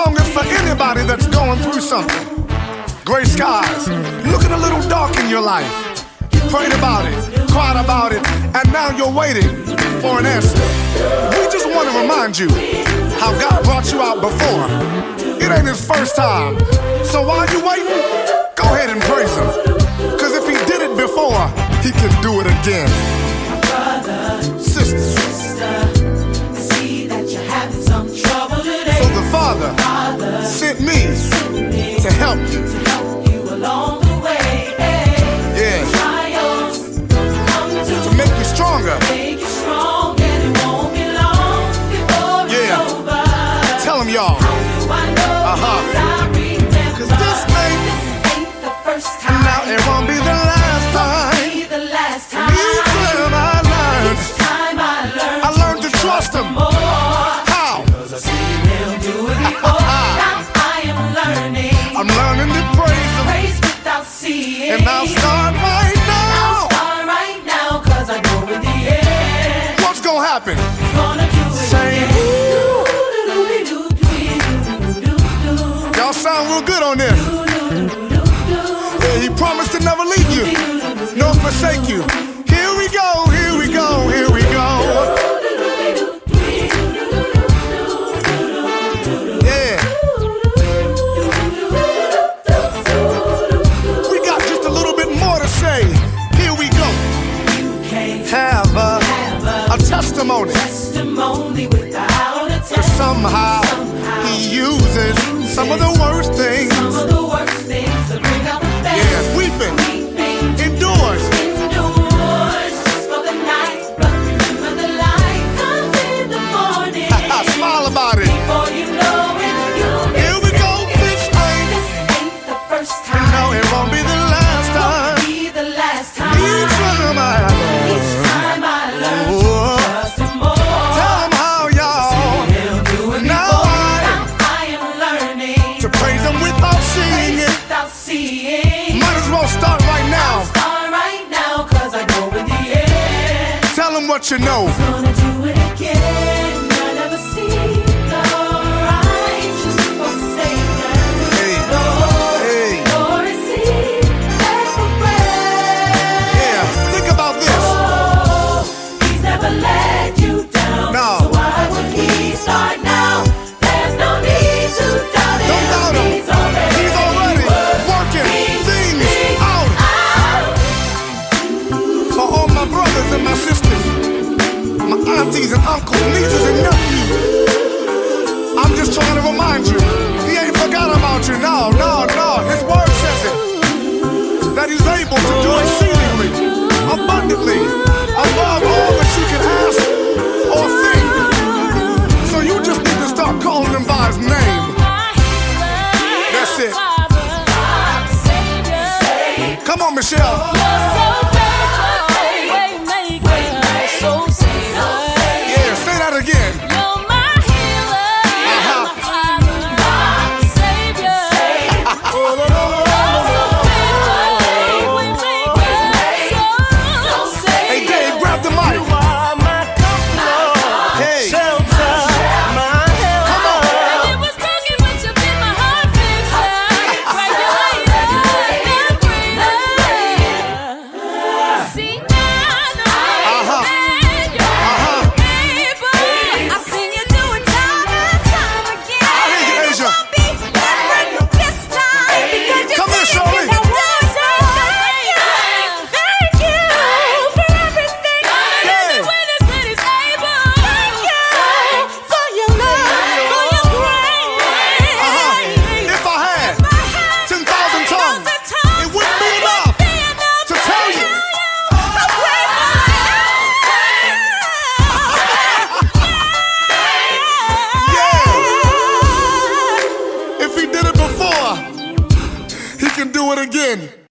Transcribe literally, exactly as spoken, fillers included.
song is for anybody that's going through something. Gray skies, looking a little dark in your life. You prayed about it, cried about it, and now you're waiting for an answer. We just want to remind you how God brought you out before. It ain't his first time. So while you waiting, go ahead and praise him. Cause if he did it before, he can do it again. Brother, sister, sister, see that you're having some trouble today. So the Father, Father sent me, sent me to help you. To help you along the way. Yeah. Trials come to, to make you stronger. Make you strong, and it won't be long before yeah. it's over. Tell them y'all. How do I know? Uh-huh. I remember. Cause this ain't, this ain't the first time. Now it won't be the last time. Be the last time. Each time I learned. Each time I learned. I learned to trust him. More. How? Cause I see him do it before. Now I am learning. I'm learning to praise him. Praise without seeing. And I'll start right now. I'll start right now. Cause I know in the end. What's gonna happen? He's gonna do it. Say, again. Y'all sound real good on this. Yeah, he promised to never leave you, nor forsake you. Here we go, here we go, here we go. Yeah. We got just a little bit more to say. Here we go. Have a, a testimony. Testimony without a testimony. Somehow, Somehow he uses some of the worst things. Some of the worst things to bring out the best. Yeah, weeping, Weeping endures. endures just for the night. But remember the light comes in the morning. Smile about it. Before you know it, you'll be Here we go, this ain't, This ain't the first time. no, it won't be the last time. Won't be the last time. Each time I Each time I learn to Whoa. trust him more. tell them how y'all He'll do it Now before. I- Now I am learning to praise him without seeing it. without seeing. Might as well start right now. Start right now, cause I know in the end. Tell them what you know. Gonna do it again. I never see the righteous forsaken. Hey, Lord, hey. nor is he left for bread. Yeah, think about this. Oh, he's never let you down. No. So why would he start now? There's no need to doubt him. Don't doubt him. He's already, He's already working things out. For all my brothers and my sisters, my aunties and uncles, nieces and nephews, I'm just trying to remind you, he ain't forgot about you. No, no, no. His word says it, that he's able to do exceedingly, abundantly, above all that you can ask or think. So you just need to start calling him by his name. That's it. Come on, Michelle. Yeah, say that again. Hey, Dave, grab the mic. Hey, come on. Uh-huh. Uh-huh. I hear you, Asia. Come here, Shirley. Uh-huh. If I had ten thousand tongues, it wouldn't be enough to tell you. Yeah. If he did it before, he can do it again.